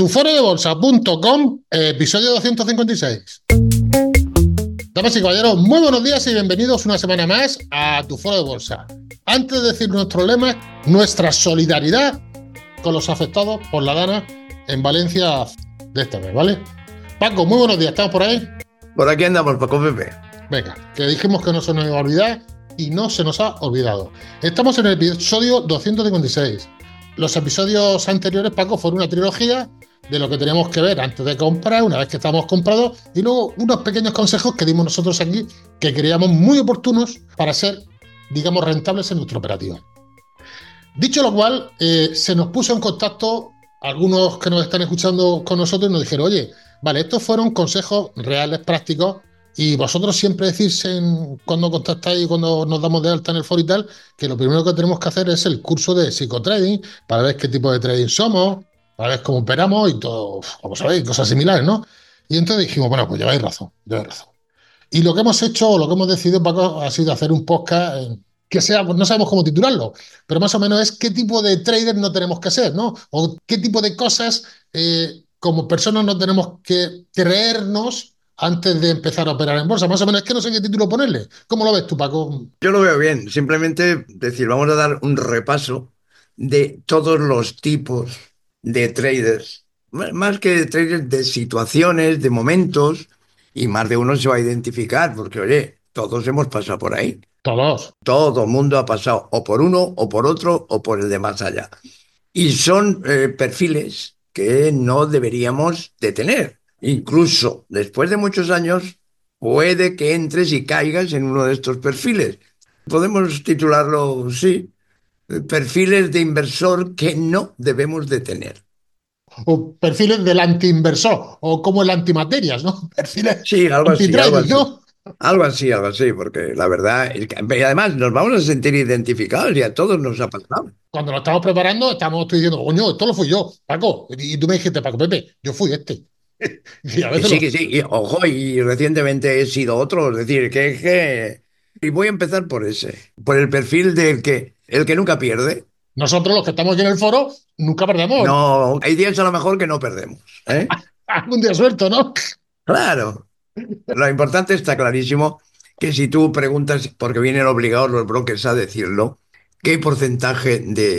Tuforodebolsa.com, episodio 256. Damas y caballeros, muy buenos días y bienvenidos una semana más a Tu Foro de Bolsa. Antes de decir nuestro lema, nuestra solidaridad con los afectados por la Dana en Valencia de este mes, ¿vale? Paco, muy buenos días, ¿estamos por ahí? Por aquí andamos, Paco Pepe. Venga, que dijimos que no se nos iba a olvidar y no se nos ha olvidado. Estamos en el episodio 256. Los episodios anteriores, Paco, fueron una trilogía de lo que teníamos que ver antes de comprar, una vez que estábamos comprados, y luego unos pequeños consejos que dimos nosotros aquí que creíamos muy oportunos para ser, digamos, rentables en nuestra operativa. Dicho lo cual, se nos puso en contacto algunos que nos están escuchando con nosotros y nos dijeron, oye, vale, estos fueron consejos reales, prácticos, y vosotros siempre decís cuando contactáis y cuando nos damos de alta en el foro y tal, que lo primero que tenemos que hacer es el curso de psicotrading para ver qué tipo de trading somos, para ver cómo operamos y todo, como sabéis, cosas similares, ¿no? Y entonces dijimos, bueno, pues lleváis razón, lleváis razón. Y lo que hemos hecho, o lo que hemos decidido, Paco, ha sido hacer un podcast que sea, pues no sabemos cómo titularlo, pero más o menos es qué tipo de trader no tenemos que ser, ¿no? O qué tipo de cosas como personas no tenemos que creernos antes de empezar a operar en bolsa. Más o menos es que no sé qué título ponerle. ¿Cómo lo ves tú, Paco? Yo lo veo bien, simplemente decir, vamos a dar un repaso de todos los tipos de traders, más que de traders, de situaciones, de momentos, y más de uno se va a identificar, porque oye, todos hemos pasado por ahí. Todos. Todo el mundo ha pasado o por uno, o por otro, o por el de más allá. Y son perfiles que no deberíamos de tener. Incluso después de muchos años, puede que entres y caigas en uno de estos perfiles. Podemos titularlo, sí, perfiles de inversor que no debemos de tener. O perfiles del antiinversor, o como el antimaterias, ¿no? Perfiles Sí, algo así, algo anti-trading, así. ¿no? Algo así, porque la verdad es que, y además nos vamos a sentir identificados y a todos nos ha pasado. Cuando lo estamos preparando, estamos tú diciendo, coño, esto lo fui yo, Paco. Y tú me dijiste, Paco, Pepe, yo fui este. Y a veces Que sí, y, ojo, y recientemente he sido otro, es decir, y voy a empezar por ese, por el perfil el que nunca pierde. nosotros los que estamos aquí en el foro nunca perdemos. No, hay días a lo mejor que no perdemos, ¿eh? Algún día suelto, ¿no? Claro, lo importante está clarísimo que si tú preguntas, porque vienen obligados los brokers a decirlo, qué porcentaje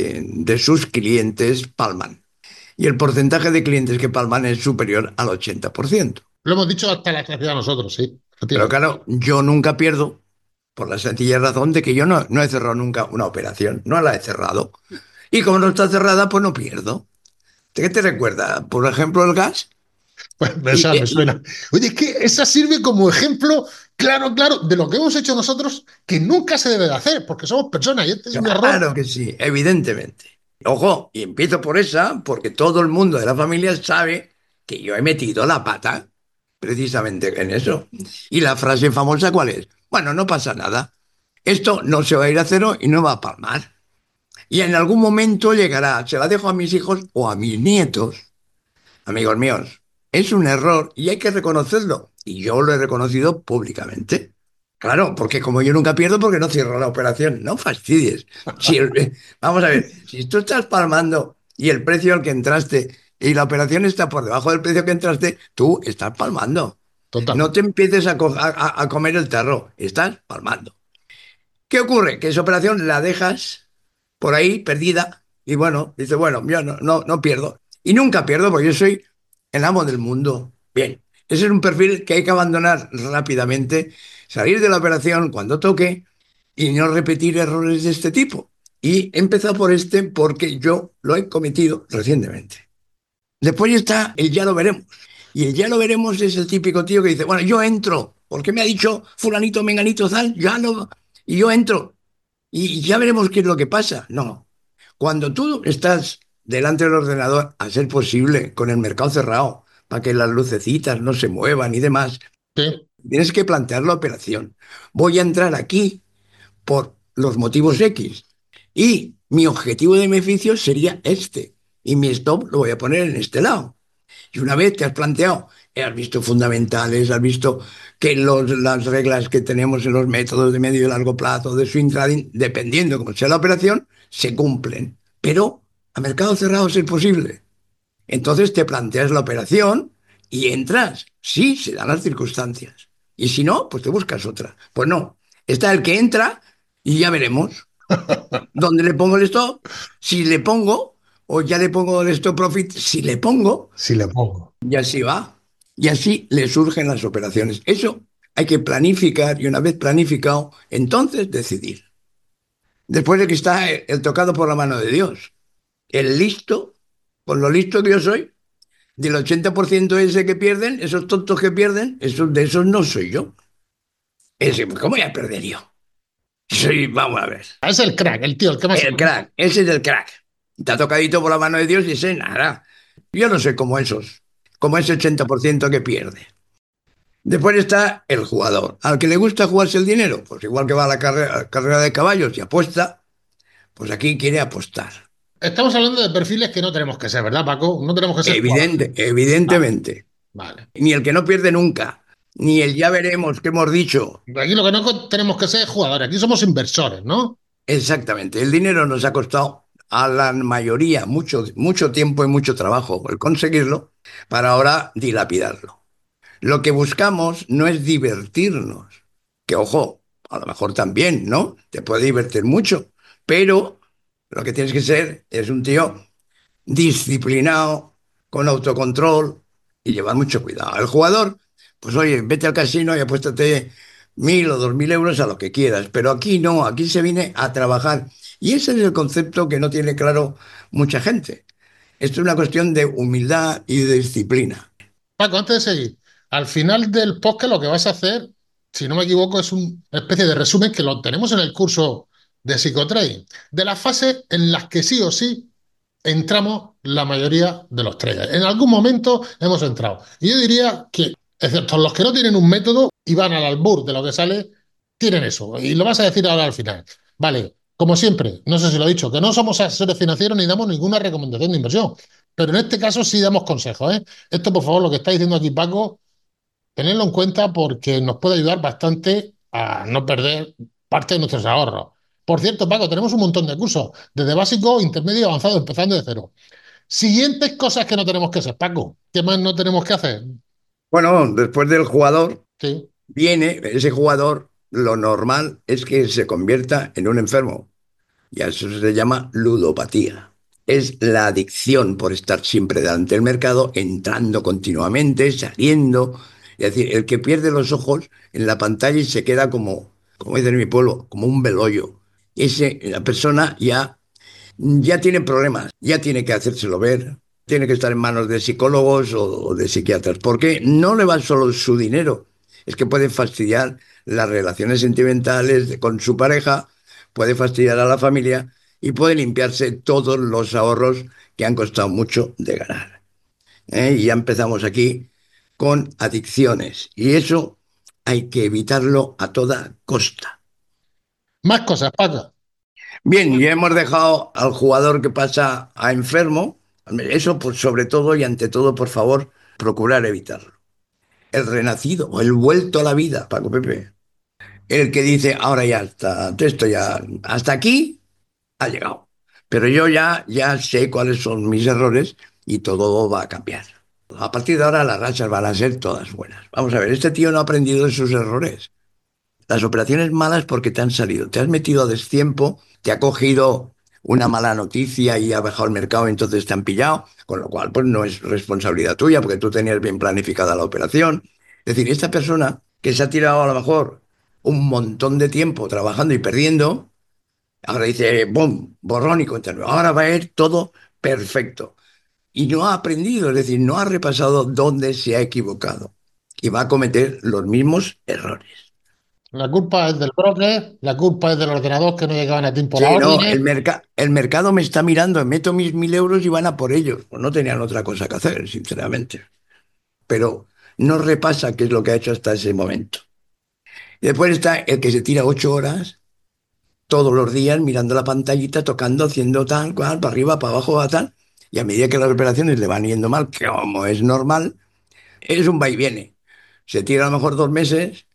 de sus clientes palman. Y el porcentaje de clientes que palman es superior al 80%. Lo hemos dicho hasta la saciedad nosotros, sí, Pero efectivamente. claro, yo nunca pierdo por la sencilla razón de que yo no he cerrado nunca una operación, no la he cerrado. Y como no está cerrada, pues no pierdo. ¿Qué te recuerda? Por ejemplo, el gas. Pues Y, esa me suena. Oye, es que esa sirve como ejemplo, claro, claro, de lo que hemos hecho nosotros, que nunca se debe de hacer, porque somos personas y este es un error. claro que sí, evidentemente. Ojo, y empiezo por esa, porque todo el mundo de la familia sabe que yo he metido la pata precisamente en eso. Y la frase famosa, ¿cuál es? Bueno, no pasa nada. Esto no se va a ir a cero y no va a palmar. Y en algún momento llegará, se la dejo a mis hijos o a mis nietos, amigos míos. Es un error y hay que reconocerlo. Y yo lo he reconocido públicamente. Claro, porque como yo nunca pierdo, porque no cierro la operación. No fastidies. Vamos a ver, si tú estás palmando y el precio al que entraste y la operación está por debajo del precio que entraste, tú estás palmando. No Totalmente. te empieces a comer el tarro, estás palmando. ¿Qué ocurre? Que esa operación la dejas por ahí perdida y bueno, dice, bueno, yo no pierdo. Y nunca pierdo porque yo soy el amo del mundo. Bien, ese es un perfil que hay que abandonar rápidamente, salir de la operación cuando toque y no repetir errores de este tipo. Y he empezado por este porque yo lo he cometido recientemente. Después está el ya lo veremos. Y el ya lo veremos es el típico tío que dice, bueno, yo entro, porque me ha dicho fulanito, menganito, tal, ya lo... Y yo entro y ya veremos qué es lo que pasa. No. Cuando tú estás delante del ordenador, a ser posible, con el mercado cerrado, para que las lucecitas no se muevan y demás, Sí. tienes que plantear la operación. Voy a entrar aquí por los motivos X y mi objetivo de beneficio sería este. Y mi stop lo voy a poner en este lado. Y una vez te has planteado, has visto fundamentales, has visto que las reglas que tenemos en los métodos de medio y largo plazo de swing trading, dependiendo cómo sea la operación, se cumplen. Pero a mercado cerrado es imposible. Entonces te planteas la operación y entras. Sí, se dan las circunstancias. Y si no, pues te buscas otra. Pues no. Está el que entra y ya veremos dónde le pongo el stop. Si le pongo, o ya le pongo el stop profit, si le pongo, Si le pongo. y así va. Y así le surgen las operaciones. Eso hay que planificar y una vez planificado, entonces decidir. Después de que está el tocado por la mano de Dios. El listo, con lo listo que yo soy, del 80% ese que pierden, esos tontos que pierden, de esos no soy yo. ¿Cómo voy a perder yo? Soy, vamos a ver, Es el crack, el tío, el que más el sabe. crack, ese es el crack. Está tocadito por la mano de Dios y ese nada. Yo no soy como esos, como ese 80% que pierde. Después está el jugador. Al que le gusta jugarse el dinero, pues igual que va a la carrera de caballos y apuesta, pues aquí quiere apostar. Estamos hablando de perfiles que no tenemos que ser, ¿verdad, Paco? No tenemos que ser jugadores. Vale, Evidentemente. vale. Ni el que no pierde nunca, ni el ya veremos que hemos dicho. Aquí lo que no tenemos que ser es jugadores, aquí somos inversores, ¿no? Exactamente. El dinero nos ha costado a la mayoría mucho, mucho tiempo y mucho trabajo el conseguirlo para ahora dilapidarlo. Lo que buscamos no es divertirnos, que ojo, a lo mejor también, ¿no? Te puede divertir mucho, pero lo que tienes que ser es un tío disciplinado, con autocontrol y llevar mucho cuidado. El jugador, pues oye, vete al casino y apuéstate 1.000 o 2.000 euros a lo que quieras, pero aquí no, aquí se viene a trabajar. Y ese es el concepto que no tiene claro mucha gente. Esto es una cuestión de humildad y de disciplina. Paco, antes de seguir, al final del podcast lo que vas a hacer, si no me equivoco, es una especie de resumen que lo tenemos en el curso de psicotrading, de las fases en las que sí o sí entramos la mayoría de los traders. En algún momento hemos entrado. Y yo diría que, excepto los que no tienen un método y van al albur de lo que sale, tienen eso. Y lo vas a decir ahora al final. Vale, como siempre, no sé si lo he dicho, que no somos asesores financieros ni damos ninguna recomendación de inversión. Pero en este caso sí damos consejos, ¿eh? Esto, por favor, lo que está diciendo aquí Paco, tenedlo en cuenta porque nos puede ayudar bastante a no perder parte de nuestros ahorros. Por cierto, Paco, tenemos un montón de cursos, desde básico, intermedio y avanzado, empezando de cero. Siguientes cosas que no tenemos que hacer, Paco. ¿Qué más no tenemos que hacer? Bueno, después del jugador Sí. viene ese jugador, lo normal es que se convierta en un enfermo. Y a eso se llama ludopatía. Es la adicción por estar siempre delante del mercado, entrando continuamente, saliendo. Es decir, el que pierde los ojos en la pantalla y se queda como dice en mi pueblo, como un velollo. La persona ya tiene problemas, ya tiene que hacérselo ver, tiene que estar en manos de psicólogos o de psiquiatras, porque no le va solo su dinero, es que puede fastidiar las relaciones sentimentales con su pareja, puede fastidiar a la familia y puede limpiarse todos los ahorros que han costado mucho de ganar. ¿Eh? Y ya empezamos aquí con adicciones y eso hay que evitarlo a toda costa. Más cosas, Paco. Bien, ya hemos dejado al jugador que pasa a enfermo. Eso, pues, sobre todo y ante todo, por favor, procurar evitarlo. El renacido o el vuelto a la vida, Paco Pepe. El que dice, ahora ya está, esto ya, hasta aquí ha llegado. Pero yo ya sé cuáles son mis errores y todo va a cambiar. A partir de ahora las rachas van a ser todas buenas. Vamos a ver, este tío no ha aprendido de sus errores. Las operaciones malas porque te han salido. Te has metido a destiempo, te ha cogido una mala noticia y ha bajado el mercado y entonces te han pillado, con lo cual pues no es responsabilidad tuya porque tú tenías bien planificada la operación. Es decir, esta persona que se ha tirado a lo mejor un montón de tiempo trabajando y perdiendo, ahora dice, ¡bum! Borrón y cuenta nueva. Ahora va a ir todo perfecto. Y no ha aprendido, es decir, no ha repasado dónde se ha equivocado. Y va a cometer los mismos errores. La culpa es del broker, la culpa es del ordenador que no llegaban a tiempo las Sí, no, órdenes. el mercado me está mirando, meto mis 1.000 euros y van a por ellos. Pues no tenían otra cosa que hacer, sinceramente. Pero no repasa qué es lo que ha hecho hasta ese momento. Y después está el que se tira 8 horas todos los días mirando la pantallita, tocando, haciendo tal, cual, para arriba, para abajo, tal. Y a medida que las operaciones le van yendo mal, que como es normal, es un va y viene. Se tira a lo mejor 2 meses.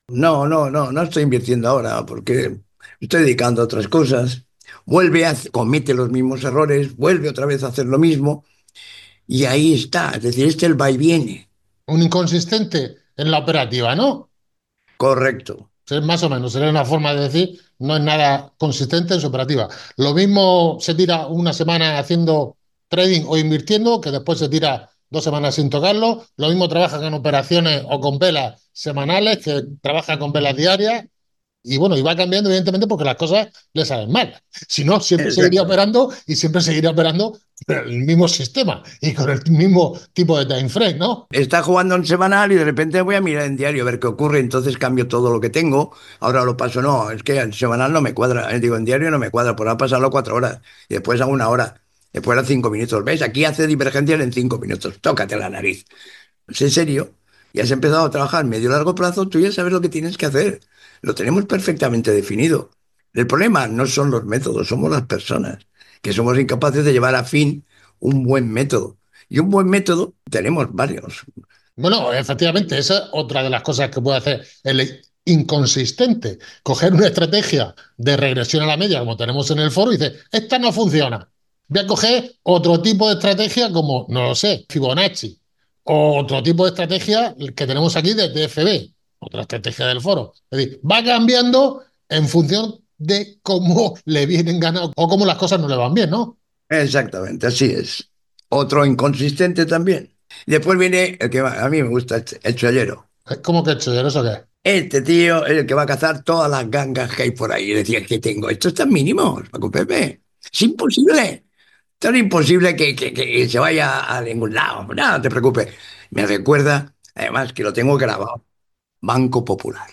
No estoy invirtiendo ahora porque estoy dedicando a otras cosas. Comete los mismos errores, vuelve otra vez a hacer lo mismo Y ahí está, es decir, este el va y viene. Un inconsistente en la operativa, ¿no? Correcto. Sí, más o menos, sería una forma de decir, no es nada consistente en su operativa. Lo mismo se tira una semana haciendo trading o invirtiendo, que después se tira 2 semanas sin tocarlo. Lo mismo trabaja con operaciones o con velas semanales, que trabaja con velas diarias. Y bueno, y va cambiando, evidentemente, porque las cosas le salen mal. Si no, siempre seguiría Exacto. operando y siempre seguiría operando con el mismo sistema y con el mismo tipo de time frame, ¿no? Está jugando en semanal y de repente voy a mirar en diario a ver qué ocurre. Entonces cambio todo lo que tengo. Ahora lo paso, no, es que en semanal no me cuadra. Digo, en diario no me cuadra. Pues a pasarlo 4 horas. Y después a 1 hora. Después a 5 minutos. ¿Ves? Aquí hace divergencias en 5 minutos. Tócate la nariz. Es en serio. Ya has empezado a trabajar medio largo plazo. Tú ya sabes lo que tienes que hacer. Lo tenemos perfectamente definido. El problema no son los métodos, somos las personas, que somos incapaces de llevar a fin un buen método. Y un buen método tenemos varios. Bueno, efectivamente, esa es otra de las cosas que puede hacer el inconsistente. Coger una estrategia de regresión a la media, como tenemos en el foro, y dice, esta no funciona. Voy a coger otro tipo de estrategia como, no lo sé, Fibonacci, o otro tipo de estrategia que tenemos aquí de TFB, otra estrategia del foro. Es decir, va cambiando en función de cómo le vienen ganas o cómo las cosas no le van bien, ¿no? Exactamente, así es. Otro inconsistente también. Después viene el que a mí me gusta, el chollero. Es como que, ¿eso qué es? Este tío es el que va a cazar todas las gangas que hay por ahí. Y decía, que tengo estos tan mínimos, Paco Pepe. Es imposible. Tan imposible que se vaya a ningún lado. No, no te preocupes. Me recuerda, además, que lo tengo grabado. Banco Popular,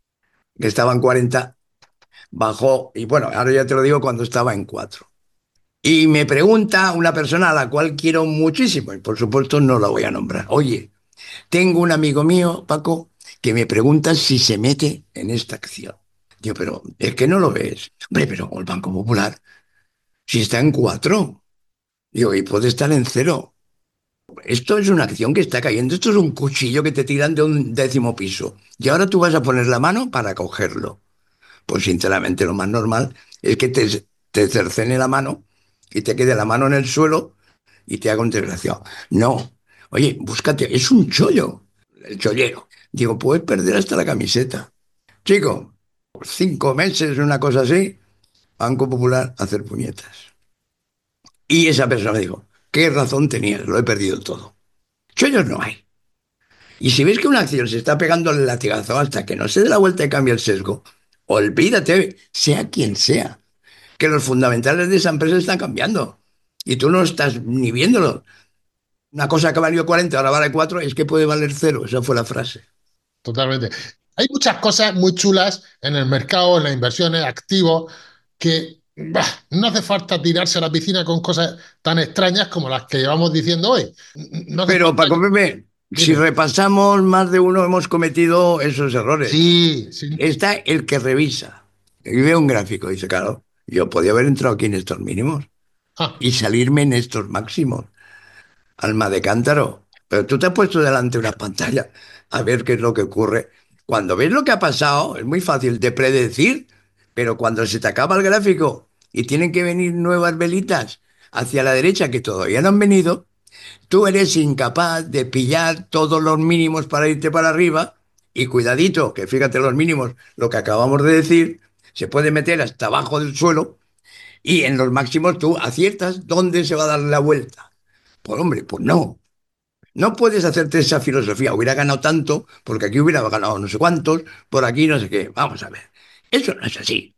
que estaba en 40, bajó, y bueno, ahora ya te lo digo, cuando estaba en 4. Y me pregunta una persona a la cual quiero muchísimo, y por supuesto no la voy a nombrar. Oye, tengo un amigo mío, Paco, que me pregunta si se mete en esta acción. Digo, pero es que no lo ves. Hombre, pero el Banco Popular, si está en 4, digo, y puede estar en 0. Esto es una acción que está cayendo. Esto es un cuchillo que te tiran de un 10.º piso. Y ahora tú vas a poner la mano para cogerlo. Pues sinceramente lo más normal es que te cercene la mano y te quede la mano en el suelo y te haga un desgraciado. No. Oye, búscate, es un chollo, el chollero. Digo, puedes perder hasta la camiseta. Chico, por 5 meses, una cosa así, Banco Popular a hacer puñetas. Y esa persona me dijo, qué razón tenías, lo he perdido todo. Chollos no hay. Y si ves que una acción se está pegando el latigazo hasta que no se dé la vuelta y cambie el sesgo, olvídate, sea quien sea, que los fundamentales de esa empresa están cambiando. Y tú no estás ni viéndolo. Una cosa que valió 40, ahora vale 4, es que puede valer 0. Esa fue la frase. Totalmente. Hay muchas cosas muy chulas en el mercado, en las inversiones, activos, que no hace falta tirarse a la piscina con cosas tan extrañas como las que llevamos diciendo hoy. No hace Pero, falta. Paco Pepe, si Dime. repasamos, más de uno hemos cometido esos errores. Sí, sí. Está el que revisa y ve un gráfico y dice, claro, yo podía haber entrado aquí en estos mínimos Ah, y salirme en estos máximos. Alma de cántaro. Pero tú te has puesto delante de una pantalla a ver qué es lo que ocurre. Cuando ves lo que ha pasado, es muy fácil de predecir, pero cuando se te acaba el gráfico y tienen que venir nuevas velitas hacia la derecha que todavía no han venido, tú eres incapaz de pillar todos los mínimos para irte para arriba. Y cuidadito, que fíjate los mínimos, lo que acabamos de decir, se puede meter hasta abajo del suelo y en los máximos tú aciertas dónde se va a dar la vuelta. Pues hombre, pues no. No puedes hacerte esa filosofía. Hubiera ganado tanto, porque aquí hubiera ganado no sé cuántos, por aquí no sé qué. Vamos a ver. Eso no es así.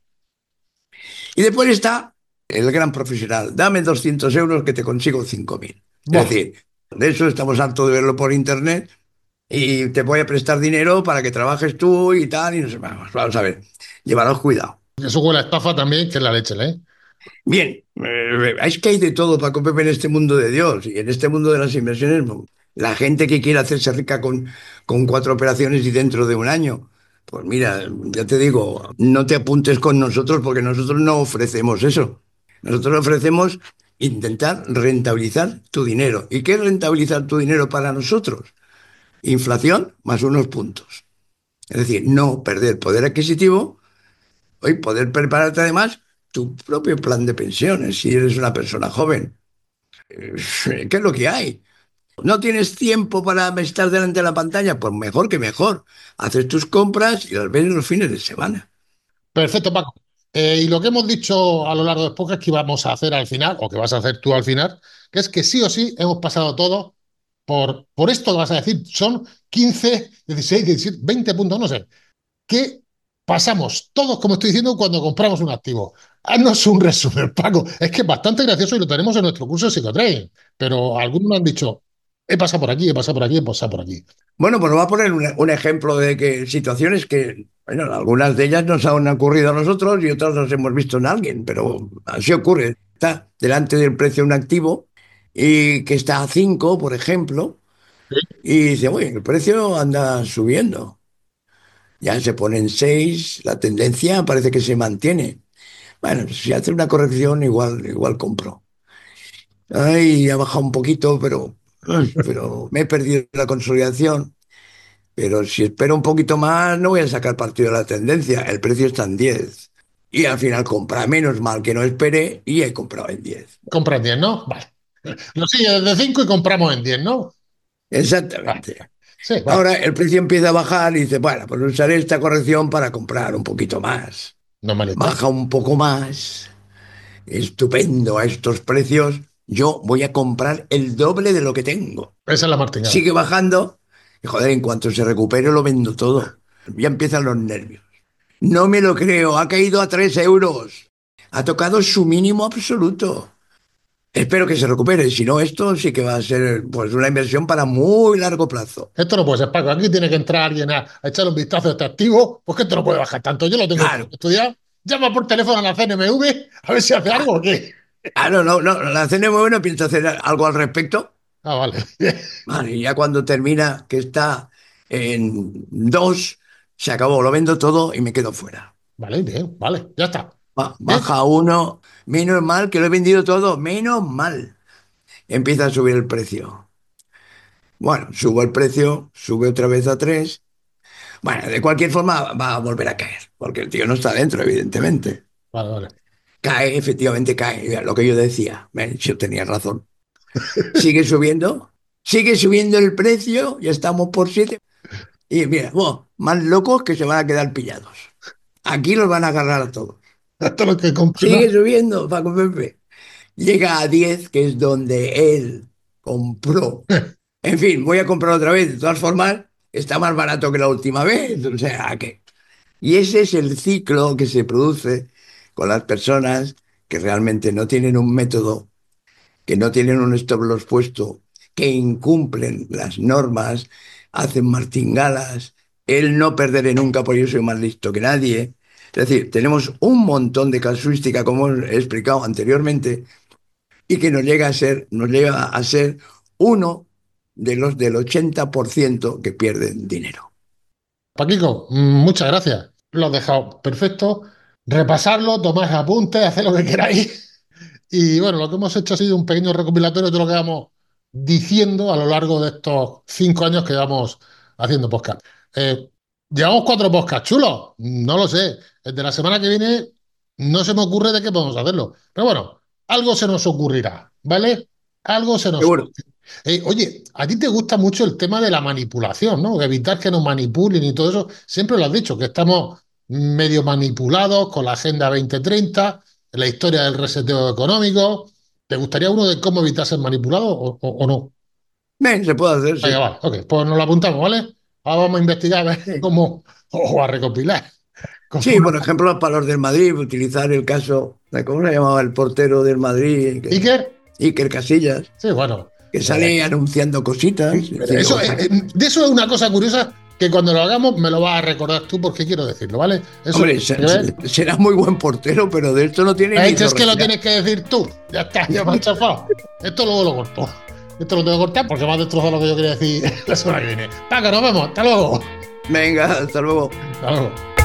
Y después está el gran profesional. Dame 200 euros que te consigo 5.000. Es buah, decir, de eso estamos hartos de verlo por internet y te voy a prestar dinero para que trabajes tú y tal. Y no sé, vamos a ver. Llévanos cuidado. eso huele a estafa también, que es la leche, ¿eh? Bien, es que hay de todo, Paco Pepe, en este mundo de Dios y en este mundo de las inversiones. La gente que quiere hacerse rica con 4 operaciones y dentro de un año. Pues mira, ya te digo, no te apuntes con nosotros porque nosotros no ofrecemos eso. Nosotros ofrecemos intentar rentabilizar tu dinero. ¿Y qué es rentabilizar tu dinero para nosotros? Inflación más unos puntos. Es decir, no perder poder adquisitivo y poder prepararte además tu propio plan de pensiones si eres una persona joven. ¿Qué es lo que hay? ¿No tienes tiempo para estar delante de la pantalla? Pues mejor que mejor. Haces tus compras y las ves en los fines de semana. Perfecto, Paco. Y lo que hemos dicho a lo largo del podcast que íbamos a hacer al final, o que vas a hacer tú al final, que es que sí o sí hemos pasado todos por esto que vas a decir. Son 15, 16, 17, 20 puntos, no sé. ¿Qué pasamos todos, como estoy diciendo, cuando compramos un activo? Haznos un resumen, Paco. Es que es bastante gracioso y lo tenemos en nuestro curso de psicotrading. Pero algunos me han dicho, he pasado por aquí, he pasado por aquí, he pasado por aquí. Bueno, pues voy a poner un ejemplo de que situaciones que, bueno, algunas de ellas nos han ocurrido a nosotros y otras nos hemos visto en alguien, pero así ocurre. Está delante del precio de un activo y que está a 5, por ejemplo, y dice, oye, el precio anda subiendo. Ya se pone en 6, la tendencia parece que se mantiene. Bueno, pues si hace una corrección, igual compro. Ay, ha bajado un poquito, pero me he perdido la consolidación. Pero si espero un poquito más, no voy a sacar partido de la tendencia. El precio está en 10. Y al final compra menos mal que no esperé y he comprado en 10. Compra en 10, ¿no? Vale. Lo sigue desde 5 y compramos en 10, ¿no? Vale. Exactamente. Sí, vale. Ahora el precio empieza a bajar y dice, bueno, pues usaré esta corrección para comprar un poquito más. Normalista. Baja un poco más. Estupendo a estos precios. Yo voy a comprar el doble de lo que tengo. Esa es la martingala. Sigue bajando y joder, en cuanto se recupere lo vendo todo. Ya empiezan los nervios. No me lo creo, ha caído a 3 euros. Ha tocado su mínimo absoluto. Espero que se recupere, si no, esto sí que va a ser pues una inversión para muy largo plazo. Esto no puede ser, Paco. Aquí tiene que entrar alguien a echarle un vistazo a este activo, porque esto no puede bajar tanto. Yo lo tengo Claro, estudiado. Llama por teléfono a la CNMV a ver si hace algo o qué. no, la CNMV no piensa hacer algo al respecto. Ah, vale. Vale, y ya cuando termina, que está en 2, se acabó, lo vendo todo y me quedo fuera. Vale, bien, vale, ya está. Bien, Baja a 1, menos mal que lo he vendido todo, menos mal. Empieza a subir el precio. Bueno, subo el precio, sube otra vez a 3. Bueno, de cualquier forma va a volver a caer, porque el tío no está dentro, evidentemente. vale, vale. Cae, efectivamente cae, lo que yo decía. Yo tenía razón. Sigue subiendo el precio, ya estamos por 7. Y mira, bueno, más locos que se van a quedar pillados. Aquí los van a agarrar a todos. Esto es lo que compro, Sigue ¿no? subiendo, Paco Pepe. Llega a 10, que es donde él compró. En fin, voy a comprar otra vez. De todas formas, está más barato que la última vez. O sea, que... Y ese es el ciclo que se produce con las personas que realmente no tienen un método, que no tienen un stop loss puesto, que incumplen las normas, hacen martingalas, el no perderé nunca porque yo soy más listo que nadie. Es decir, tenemos un montón de casuística, como he explicado anteriormente, y que nos llega a ser uno de los del 80% que pierden dinero. Paquico, muchas gracias. Lo has dejado perfecto. Repasarlo, tomar apuntes, hacer lo que queráis. Y bueno, lo que hemos hecho ha sido un pequeño recopilatorio de lo que vamos diciendo a lo largo de estos 5 años que vamos haciendo podcast. Eh, Llevamos 4 podcasts chulos, no lo sé. El de la semana que viene no se me ocurre de qué podemos hacerlo. Pero bueno, algo se nos ocurrirá, ¿vale? Algo se nos Seguro. ocurrirá. Oye, a ti te gusta mucho el tema de la manipulación, ¿no? Evitar que nos manipulen y todo eso. Siempre lo has dicho, que estamos medio manipulados con la Agenda 2030, la historia del reseteo económico. ¿Te gustaría uno de cómo evitar ser manipulado o no? Bien, se puede hacer, Venga, sí. vale, ok, pues nos lo apuntamos, ¿vale? Ahora vamos a investigar a ver Sí. cómo, o a recopilar. Sí, por ejemplo, para los del Madrid, utilizar el caso de cómo se llamaba el portero del Madrid, Iker, Iker Casillas, sí, bueno. que eh, sale anunciando cositas. Es decir, Eso, de eso es una cosa curiosa que cuando lo hagamos me lo vas a recordar tú porque quiero decirlo, ¿vale? Eso hombre, tiene que ver. será muy buen portero, pero de esto no tiene ni Es que lo zorra. tienes que decir tú. Ya está, ya me has chafado. Esto luego lo corto. Esto lo tengo que cortar porque me has destrozado lo que yo quería decir la semana que viene. Paco, nos vemos. Hasta luego. Venga, hasta luego. Hasta luego.